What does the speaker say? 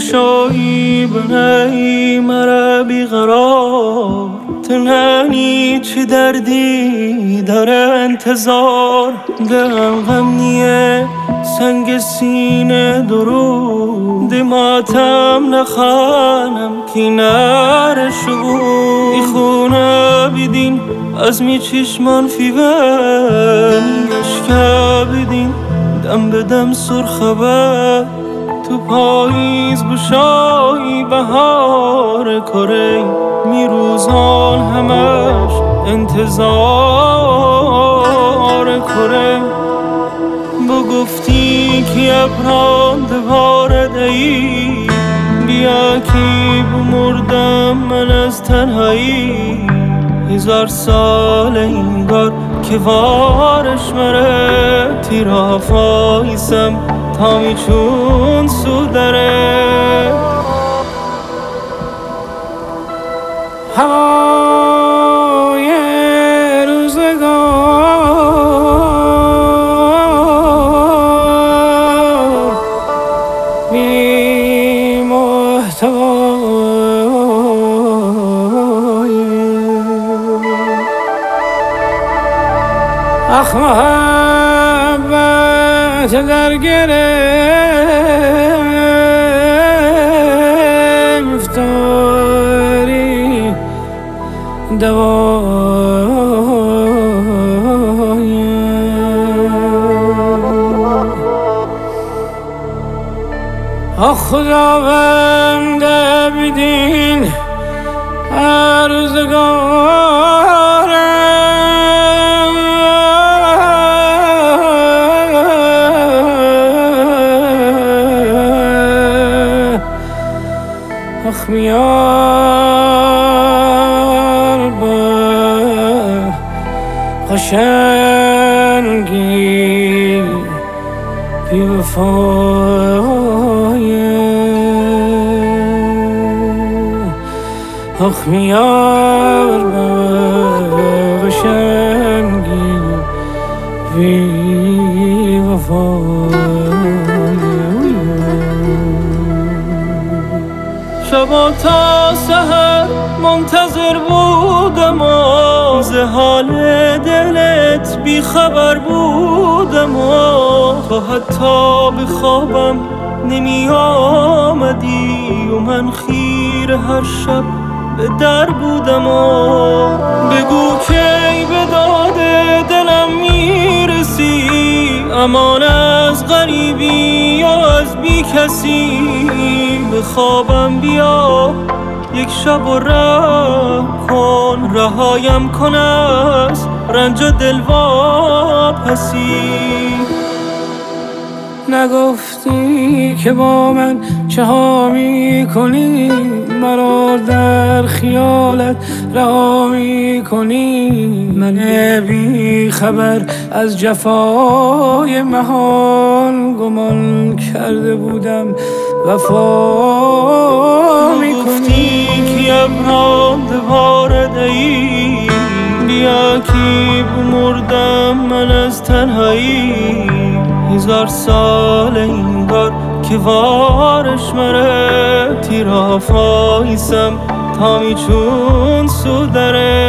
بگشایی بنایی مرا بیقرار تنهایی چه دردی داره انتظار دلم غم نیه سنگ سینه درود ماتم نخانم کنار شبود ای خونه بیدین از می چشمان فیون اشکا بیدین دم به دم سرخبر تو پاییز بشایی بهار کره می روزان همش انتظار کره با گفتی که ابران دوارد ای بیا که بمردم من از تنهایی 1000 سال انگار که وارش مره تیرا فایسم تا می چون سو داره هوای روزگار بی محتوای اخ محبت در گرفتاری دوای آخ خداونده بدین آخ میار با قشنگی بی وفای آخ میار با قشنگی بی وفای شبا تا سحر منتظر بودم و ز حال دلت بی خبر بودم و تو حتی به خوابم نمی آمدی و من خیر هر شب به در بودم و بگو کی به داد دلم میرسی امان از غریبی یا از بی کسی به خوابم بیا یک شب و رحم کن رهایم کن از رنج دل واپسی نگفتی که با من چه ها می کنی مرا در خیالت رها می کنی من بی خبر از جفای محال گمان کرده بودم وفا می کنی که ابران دوارد ای بیا که بمردم من از تنهایی 1000 سال انگار که وارش مره تیرا فایسم تا می چون سو داره